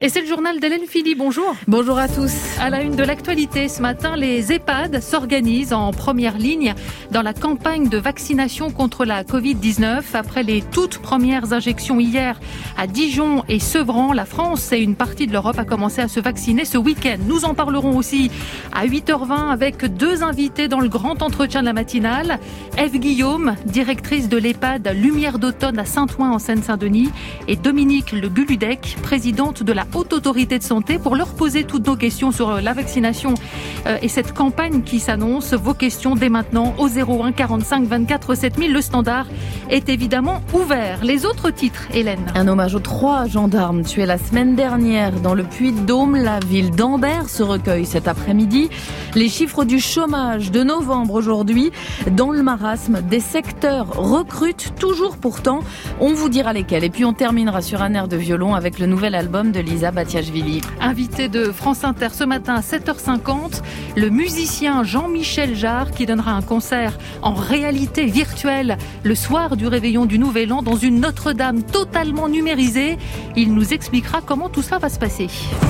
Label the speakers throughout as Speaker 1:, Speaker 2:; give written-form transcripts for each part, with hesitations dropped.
Speaker 1: Et c'est le journal d'Hélène Philly, bonjour.
Speaker 2: Bonjour à tous.
Speaker 1: À la une de l'actualité, ce matin, les EHPAD s'organisent en première ligne dans la campagne de vaccination contre la Covid-19. Après les toutes premières injections hier à Dijon et Sevran, la France et une partie de l'Europe a commencé à se vacciner ce week-end. Nous en parlerons aussi à 8h20 avec deux invités dans le grand entretien de la matinale. Ève Guillaume, directrice de l'EHPAD Lumière d'Automne à Saint-Ouen en Seine-Saint-Denis, et Dominique Le Guludec, présidente de la Haute Autorité de Santé, pour leur poser toutes nos questions sur la vaccination et cette campagne qui s'annonce. Vos questions dès maintenant au 01 45 24 7000. Le standard est évidemment ouvert. Les autres titres, Hélène.
Speaker 2: Un hommage aux 3 gendarmes tués la semaine dernière dans le Puy-de-Dôme. La ville d'Ambert se recueille cet après-midi. Les chiffres du chômage de novembre aujourd'hui. Dans le marasme, des secteurs recrutent toujours pourtant. On vous dira lesquels. Et puis on terminera sur un air de violon avec le nouvel album de Lisa Batiashvili.
Speaker 1: Invité de France Inter ce matin à 7h50, le musicien Jean-Michel Jarre qui donnera un concert en réalité virtuelle le soir du réveillon du Nouvel An dans une Notre-Dame totalement numérisée. Il nous expliquera comment tout ça va se passer.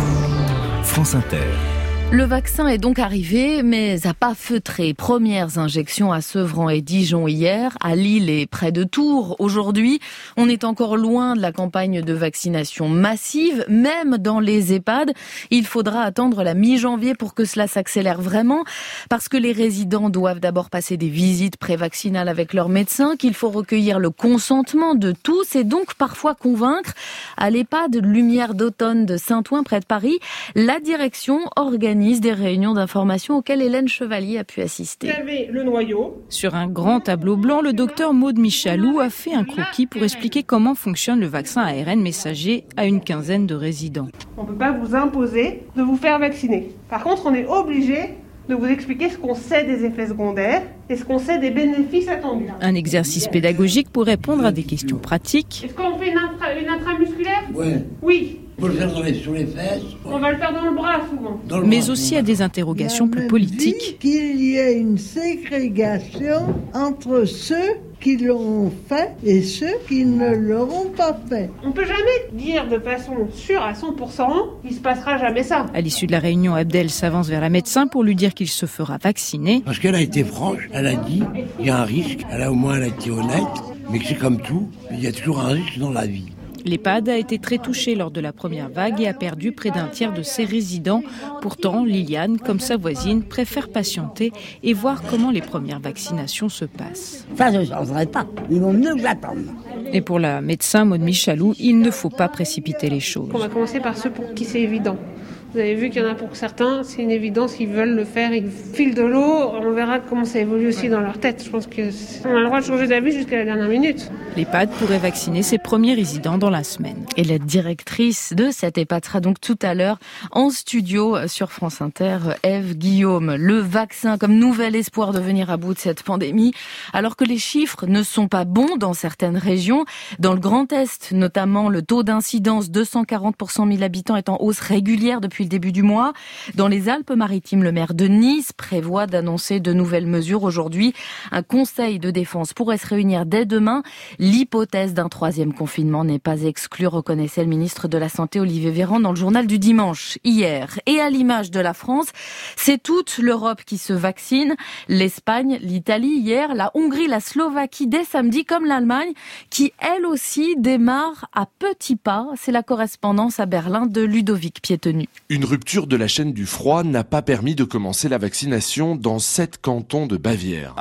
Speaker 3: France Inter.
Speaker 2: Le vaccin est donc arrivé, mais a pas feutré. Premières injections à Sevran et Dijon hier, à Lille et près de Tours. Aujourd'hui, on est encore loin de la campagne de vaccination massive, même dans les EHPAD. Il faudra attendre la mi-janvier pour que cela s'accélère vraiment, parce que les résidents doivent d'abord passer des visites prévaccinales avec leur médecin, qu'il faut recueillir le consentement de tous et donc parfois convaincre. À l'EHPAD Lumière d'Automne de Saint-Ouen, près de Paris, la direction organise des réunions d'information auxquelles Hélène Chevalier a pu assister.
Speaker 4: Vous avez le noyau.
Speaker 5: Sur un grand tableau blanc, le docteur Maud Michalou a fait un croquis pour expliquer comment fonctionne le vaccin ARN messager à une quinzaine de résidents.
Speaker 4: On ne peut pas vous imposer de vous faire vacciner. Par contre, on est obligé de vous expliquer ce qu'on sait des effets secondaires et ce qu'on sait des bénéfices attendus.
Speaker 5: Un exercice pédagogique pour répondre à des questions pratiques.
Speaker 4: Est-ce qu'on fait une intramusculaire ? Oui.
Speaker 6: On peut le faire sur les fesses.
Speaker 4: On va le faire dans le bras souvent.
Speaker 5: Mais aussi à des interrogations plus politiques.
Speaker 7: Qu'il y ait une ségrégation entre ceux qui l'auront fait et ceux qui ne l'auront pas fait.
Speaker 4: On ne peut jamais dire de façon sûre à 100% qu'il ne se passera jamais ça.
Speaker 5: À l'issue de la réunion, Abdel s'avance vers la médecin pour lui dire qu'il se fera vacciner.
Speaker 6: Parce qu'elle a été franche, elle a dit il y a un risque, elle a été honnête, mais que c'est comme tout, il y a toujours un risque dans la vie.
Speaker 5: L'EHPAD a été très touché lors de la première vague et a perdu près d'un tiers de ses résidents. Pourtant, Liliane, comme sa voisine, préfère patienter et voir comment les premières vaccinations se passent.
Speaker 8: Ça, je ne changerai pas. Ils vont mieux que j'attendre.
Speaker 5: Et pour la médecin Maud Michalou, il ne faut pas précipiter les choses.
Speaker 4: On va commencer par ceux pour qui c'est évident. Vous avez vu qu'il y en a pour certains, c'est une évidence, ils veulent le faire, ils filent de l'eau, on verra comment ça évolue aussi dans leur tête. Je pense qu'on a le droit de changer d'avis jusqu'à la dernière minute.
Speaker 5: L'EHPAD pourrait vacciner ses premiers résidents dans la semaine.
Speaker 2: Et la directrice de cette EHPAD sera donc tout à l'heure en studio sur France Inter, Ève Guillaume. Le vaccin comme nouvel espoir de venir à bout de cette pandémie, alors que les chiffres ne sont pas bons dans certaines régions. Dans le Grand Est, notamment, le taux d'incidence 240 pour 100 000 habitants est en hausse régulière depuis le début du mois. Dans les Alpes-Maritimes, le maire de Nice prévoit d'annoncer de nouvelles mesures aujourd'hui. Un conseil de défense pourrait se réunir dès demain. L'hypothèse d'un 3e confinement n'est pas exclue, reconnaissait le ministre de la Santé Olivier Véran dans le journal du dimanche hier. Et à l'image de la France, c'est toute l'Europe qui se vaccine. L'Espagne, l'Italie hier, la Hongrie, la Slovaquie dès samedi, comme l'Allemagne, qui elle aussi démarre à petits pas. C'est la correspondance à Berlin de Ludovic Piétenu.
Speaker 9: Une rupture de la chaîne du froid n'a pas permis de commencer la vaccination dans 7 cantons de Bavière.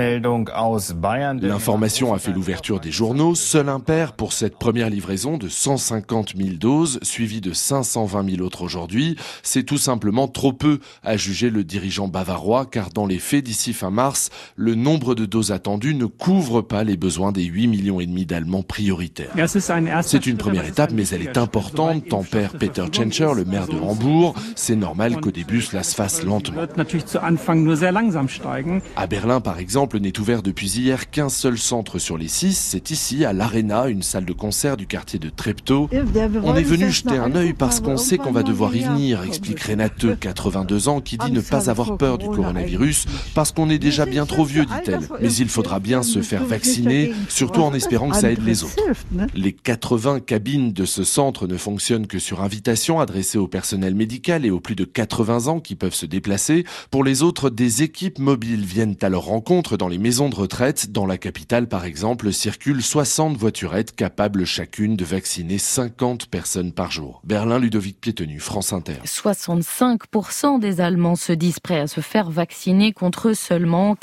Speaker 9: L'information a fait l'ouverture des journaux. Seul impair pour cette première livraison de 150 000 doses, suivie de 520 000 autres aujourd'hui. C'est tout simplement trop peu, a jugé le dirigeant bavarois, car dans les faits, d'ici fin mars, le nombre de doses attendues ne couvre pas les besoins des 8,5 millions d'Allemands prioritaires. C'est une première étape, mais elle est importante, tempère Peter Tschentscher, le maire de Hambourg. C'est normal qu'au début cela se fasse lentement. À Berlin par exemple, n'est ouvert depuis hier qu'un seul centre sur les 6. C'est ici, à l'Arena, une salle de concert du quartier quartier de Treptow. On est venu jeter un œil parce qu'on sait qu'on va devoir y venir, explique Renate, 82 ans, qui dit ne pas avoir peur du coronavirus parce qu'on est déjà bien trop vieux, dit-elle. Mais il faudra bien se faire vacciner, surtout en espérant que ça aide les autres. Les 80 cabines de ce centre ne fonctionnent que sur invitation, adressées au personnel médical et aux plus de 80 ans qui peuvent se déplacer. Pour les autres, des équipes mobiles viennent à leur rencontre dans les maisons de retraite. Dans la capitale, par exemple, circulent 60 voiturettes capables chacune de vacciner 50 personnes par jour. Berlin, Ludovic Piétenu, France Inter.
Speaker 2: 65% des Allemands se disent prêts à se faire vacciner contre seulement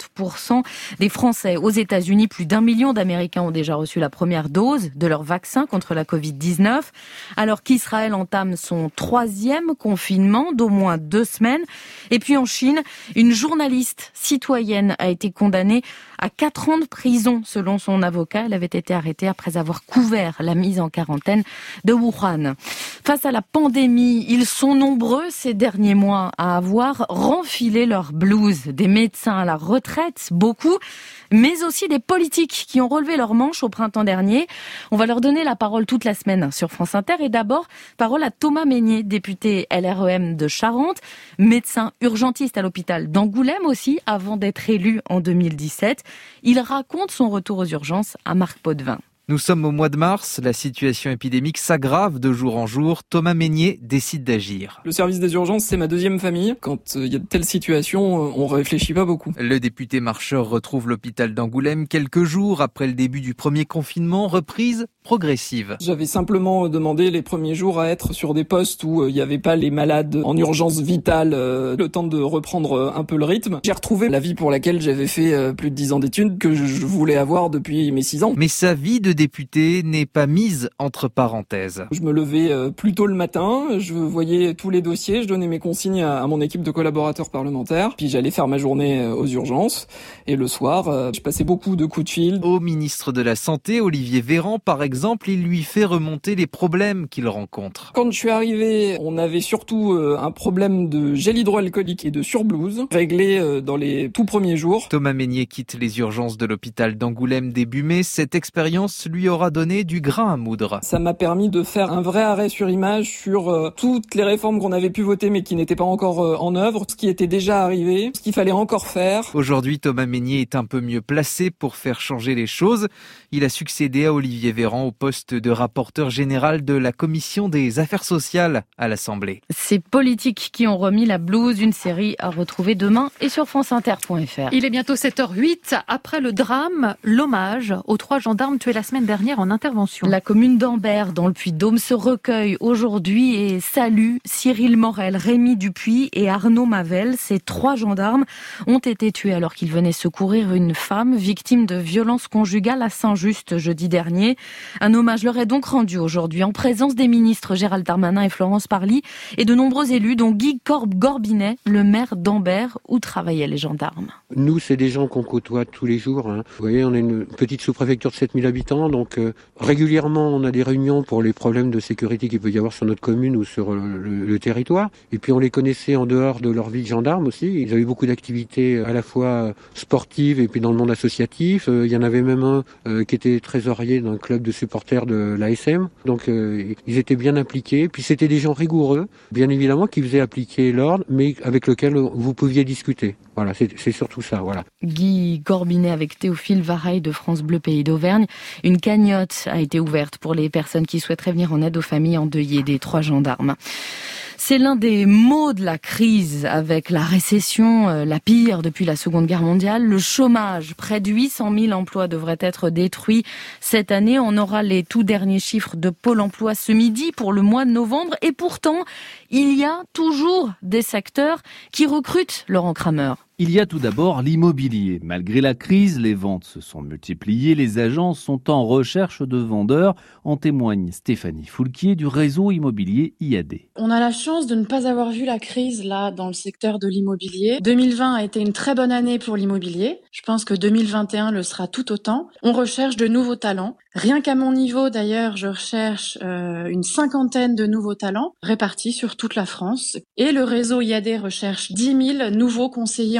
Speaker 2: 40% des Français. Aux États-Unis, plus d'1 million d'Américains ont déjà reçu la première dose de leur vaccin contre la Covid-19, alors qu'Israël entame son 3e confinement d'au moins 2 semaines. Et puis en Chine, une journaliste citoyenne a été condamnée à 4 ans de prison selon son avocat. Elle avait été arrêtée après avoir couvert la mise en quarantaine de Wuhan. Face à la pandémie, ils sont nombreux ces derniers mois à avoir renfilé leur blouse. Des médecins à la retraite, beaucoup, mais aussi des politiques qui ont relevé leurs manches au printemps dernier. On va leur donner la parole toute la semaine sur France Inter. Et d'abord, parole à Thomas Mesnier, député LREM de Charente, médecin urgentiste à l'hôpital d'Angoulême aussi, avant d'être élu en 2017. Il raconte son retour aux urgences à Marc Potvin.
Speaker 10: Nous sommes au mois de mars, la situation épidémique s'aggrave de jour en jour. Thomas Mesnier décide d'agir.
Speaker 11: Le service des urgences, c'est ma 2e famille. Quand il y a de telles situations, on réfléchit pas beaucoup.
Speaker 10: Le député marcheur retrouve l'hôpital d'Angoulême quelques jours après le début du premier confinement, reprise progressive.
Speaker 11: J'avais simplement demandé les premiers jours à être sur des postes où il n'y avait pas les malades en urgence vitale, le temps de reprendre un peu le rythme. J'ai retrouvé la vie pour laquelle j'avais fait plus de 10 ans d'études, que je voulais avoir depuis mes 6 ans.
Speaker 10: Mais sa vie de député n'est pas mise entre parenthèses.
Speaker 11: Je me levais plus tôt le matin, je voyais tous les dossiers, je donnais mes consignes à mon équipe de collaborateurs parlementaires, puis j'allais faire ma journée aux urgences. Et le soir, je passais beaucoup de coups de fil.
Speaker 10: Au ministre de la Santé, Olivier Véran, par exemple, il lui fait remonter les problèmes qu'il rencontre.
Speaker 11: Quand je suis arrivé, on avait surtout un problème de gel hydroalcoolique et de surblouse, réglé dans les tout premiers jours.
Speaker 10: Thomas Mesnier quitte les urgences de l'hôpital d'Angoulême début mai. Cette expérience lui aura donné du grain à moudre.
Speaker 11: Ça m'a permis de faire un vrai arrêt sur image sur toutes les réformes qu'on avait pu voter mais qui n'étaient pas encore en œuvre, ce qui était déjà arrivé, ce qu'il fallait encore faire.
Speaker 10: Aujourd'hui, Thomas Mesnier est un peu mieux placé pour faire changer les choses. Il a succédé à Olivier Véran au poste de rapporteur général de la Commission des Affaires sociales à l'Assemblée.
Speaker 2: Ces politiques qui ont remis la blouse, une série à retrouver demain et sur franceinter.fr.
Speaker 1: Il est bientôt 7h08. Après le drame, l'hommage aux 3 gendarmes tués la semaine dernière en intervention.
Speaker 2: La commune d'Ambert, dans le Puy-de-Dôme, se recueille aujourd'hui et salue Cyril Morel, Rémi Dupuis et Arnaud Mavel. Ces 3 gendarmes ont été tués alors qu'ils venaient secourir une femme victime de violences conjugales à Saint-Just jeudi dernier. Un hommage leur est donc rendu aujourd'hui en présence des ministres Gérald Darmanin et Florence Parly et de nombreux élus, dont Guy Corbe-Gorbinet, le maire d'Ambert, où travaillaient les gendarmes.
Speaker 12: Nous, c'est des gens qu'on côtoie tous les jours. Vous voyez, on est une petite sous-préfecture de 7000 habitants, donc régulièrement, on a des réunions pour les problèmes de sécurité qu'il peut y avoir sur notre commune ou sur le territoire. Et puis, on les connaissait en dehors de leur vie de gendarme aussi. Ils avaient beaucoup d'activités à la fois sportives et puis dans le monde associatif. Il y en avait même un qui était trésorier d'un club de supporters de l'ASM. Donc, ils étaient bien impliqués. Puis, c'était des gens rigoureux, bien évidemment, qui faisaient appliquer l'ordre, mais avec lequel vous pouviez discuter. Voilà, c'est surtout ça, voilà.
Speaker 2: Guy Corbinet avec Théophile Vareille de France Bleu Pays d'Auvergne. Une cagnotte a été ouverte pour les personnes qui souhaiteraient venir en aide aux familles endeuillées des 3 gendarmes. C'est l'un des maux de la crise avec la récession, la pire depuis la Seconde Guerre mondiale. Le chômage, près de 800 000 emplois devraient être détruits cette année. On aura les tout derniers chiffres de Pôle emploi ce midi pour le mois de novembre. Et pourtant, il y a toujours des secteurs qui recrutent, Laurent Kramer.
Speaker 13: Il y a tout d'abord l'immobilier. Malgré la crise, les ventes se sont multipliées. Les agences sont en recherche de vendeurs. En témoigne Stéphanie Foulquier du réseau immobilier IAD.
Speaker 14: On a la chance de ne pas avoir vu la crise là dans le secteur de l'immobilier. 2020 a été une très bonne année pour l'immobilier. Je pense que 2021 le sera tout autant. On recherche de nouveaux talents. Rien qu'à mon niveau, d'ailleurs, je recherche une 50aine de nouveaux talents répartis sur toute la France. Et le réseau IAD recherche 10 000 nouveaux conseillers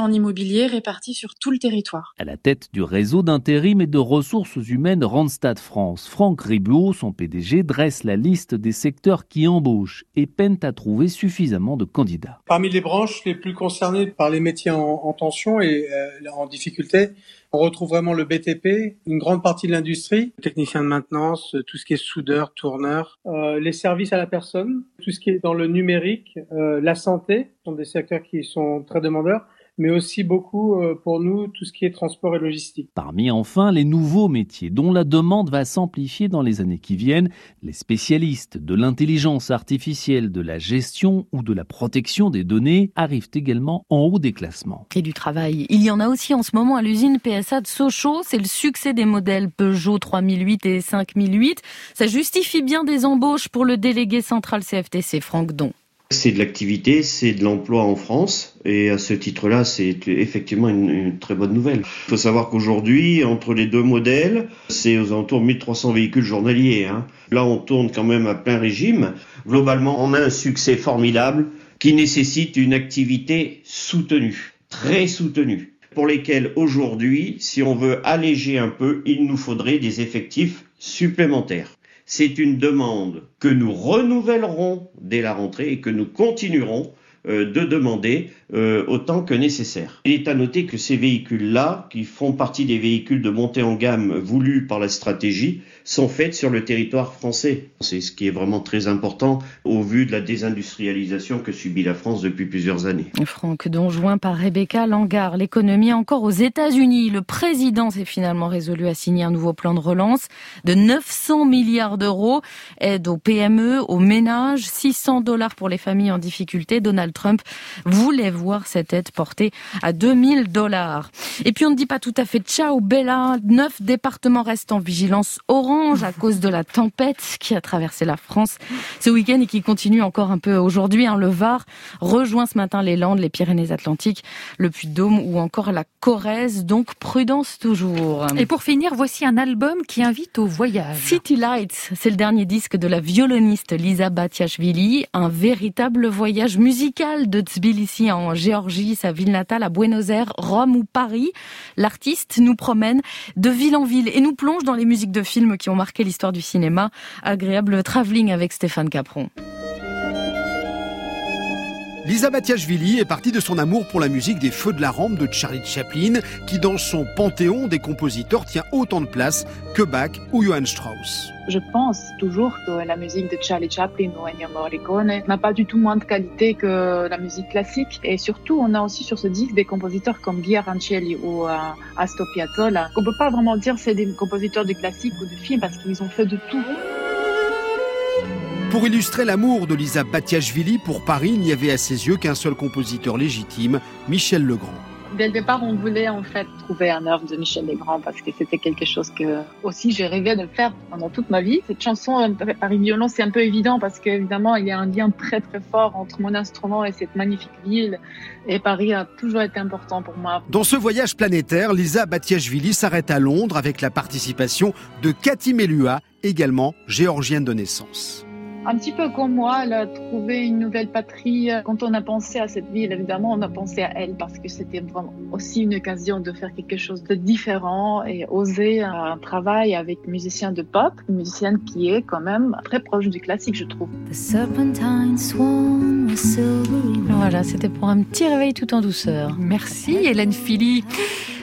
Speaker 14: en immobilier répartis sur tout le territoire.
Speaker 13: À la tête du réseau d'intérim et de ressources humaines Randstad France, Franck Ribuot, son PDG, dresse la liste des secteurs qui embauchent et peinent à trouver suffisamment de candidats.
Speaker 15: Parmi les branches les plus concernées par les métiers en tension et en difficulté, on retrouve vraiment le BTP, une grande partie de l'industrie, technicien de maintenance, tout ce qui est soudeur, tourneur, les services à la personne, tout ce qui est dans le numérique, la santé, ce sont des secteurs qui sont très demandeurs, mais aussi beaucoup pour nous, tout ce qui est transport et logistique.
Speaker 13: Parmi enfin les nouveaux métiers dont la demande va s'amplifier dans les années qui viennent, les spécialistes de l'intelligence artificielle, de la gestion ou de la protection des données arrivent également en haut des classements.
Speaker 2: Et du travail, il y en a aussi en ce moment à l'usine PSA de Sochaux. C'est le succès des modèles Peugeot 3008 et 5008. Ça justifie bien des embauches pour le délégué central CFTC, Franck Don.
Speaker 16: C'est de l'activité, c'est de l'emploi en France et à ce titre-là, c'est effectivement une très bonne nouvelle. Il faut savoir qu'aujourd'hui, entre les deux modèles, c'est aux alentours de 1300 véhicules journaliers. Là, on tourne quand même à plein régime. Globalement, on a un succès formidable qui nécessite une activité soutenue, très soutenue, pour lesquels aujourd'hui, si on veut alléger un peu, il nous faudrait des effectifs supplémentaires. C'est une demande que nous renouvellerons dès la rentrée et que nous continuerons de demander autant que nécessaire. Il est à noter que ces véhicules-là, qui font partie des véhicules de montée en gamme voulus par la stratégie, sont faits sur le territoire français. C'est ce qui est vraiment très important au vu de la désindustrialisation que subit la France depuis plusieurs années.
Speaker 2: Franck Don, joint par Rebecca Langard. L'économie encore aux États-Unis. Le président s'est finalement résolu à signer un nouveau plan de relance de 900 milliards d'euros. Aide aux PME, aux ménages, $600 pour les familles en difficulté. Donald Trump voulait voir cette aide portée à $2000. Et puis on ne dit pas tout à fait ciao Bella. 9 départements restent en vigilance orange à cause de la tempête qui a traversé la France ce week-end et qui continue encore un peu aujourd'hui. Le Var rejoint ce matin les Landes, les Pyrénées-Atlantiques, le Puy-de-Dôme ou encore la Corrèze. Donc prudence toujours.
Speaker 1: Et pour finir, voici un album qui invite au voyage.
Speaker 2: City Lights, c'est le dernier disque de la violoniste Lisa Batiashvili. Un véritable voyage musical de Tbilissi en Géorgie, sa ville natale, à Buenos Aires, Rome ou Paris. L'artiste nous promène de ville en ville et nous plonge dans les musiques de films qui ont marqué l'histoire du cinéma. Agréable travelling avec Stéphane Capron.
Speaker 17: Lisa Batiashvili est partie de son amour pour la musique des Feux de la Rampe de Charlie Chaplin, qui dans son panthéon des compositeurs tient autant de place que Bach ou Johann Strauss.
Speaker 14: Je pense toujours que la musique de Charlie Chaplin ou Ennio Morricone n'a pas du tout moins de qualité que la musique classique. Et surtout, on a aussi sur ce disque des compositeurs comme Guy Arancelli ou Astor Piazzolla. On peut pas vraiment dire que c'est des compositeurs de classique ou de film parce qu'ils ont fait de tout.
Speaker 17: Pour illustrer l'amour de Lisa Batiashvili pour Paris, il n'y avait à ses yeux qu'un seul compositeur légitime, Michel Legrand.
Speaker 14: Dès le départ, on voulait en fait trouver un œuvre de Michel Legrand parce que c'était quelque chose que aussi j'ai rêvé de faire pendant toute ma vie. Cette chanson Paris Violon, c'est un peu évident parce qu'évidemment, il y a un lien très très fort entre mon instrument et cette magnifique ville. Et Paris a toujours été important pour moi.
Speaker 17: Dans ce voyage planétaire, Lisa Batiashvili s'arrête à Londres avec la participation de Cathy Melua, également géorgienne de naissance.
Speaker 14: Un petit peu comme moi, elle a trouvé une nouvelle patrie. Quand on a pensé à cette ville, évidemment, on a pensé à elle parce que c'était vraiment aussi une occasion de faire quelque chose de différent et oser un travail avec musicien de pop, une musicienne qui est quand même très proche du classique, je trouve.
Speaker 2: Voilà, c'était pour un petit réveil tout en douceur.
Speaker 1: Merci Hélène Philly.